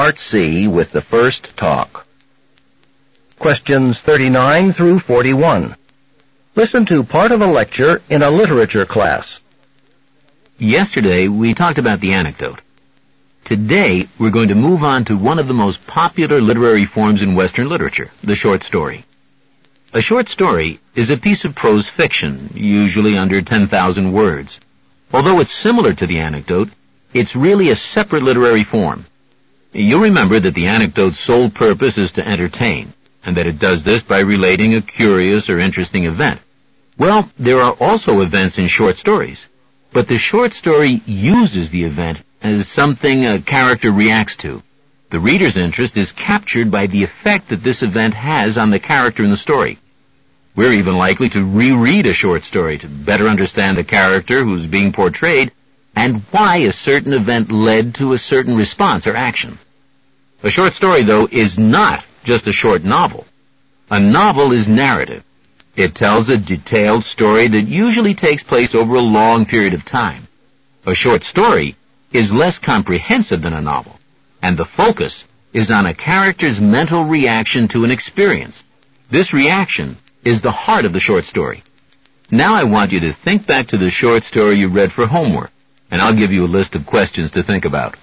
Part C with the first talk. Questions 39 through 41. Listen to part of a lecture in a literature class. Yesterday, we talked about the anecdote. Today, we're going to move on to one of the most popular literary forms in Western literature, the short story. A short story is a piece of prose fiction, usually under 10,000 words. Although it's similar to the anecdote, it's really a separate literary form. You'll remember that the anecdote's sole purpose is to entertain, and that it does this by relating a curious or interesting event. Well, there are also events in short stories, but the short story uses the event as something a character reacts to. The reader's interest is captured by the effect that this event has on the character in the story. We're even likely to reread a short story to better understand the character who's being portrayed and why a certain event led to a certain response or action. A short story, though, is not just a short novel. A novel is narrative. It tells a detailed story that usually takes place over a long period of time. A short story is less comprehensive than a novel, and the focus is on a character's mental reaction to an experience. This reaction is the heart of the short story. Now I want you to think back to the short story you read for homework, and I'll give you a list of questions to think about.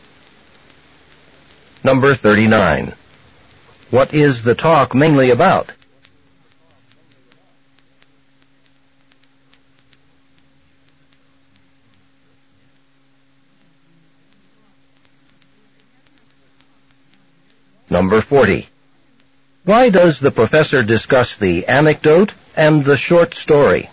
Number 39. What is the talk mainly about? Number 40. Why does the professor discuss the anecdote and the short story?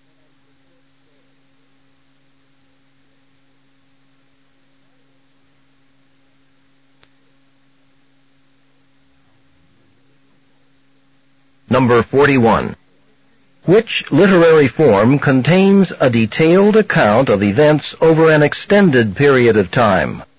Number 41. Which literary form contains a detailed account of events over an extended period of time?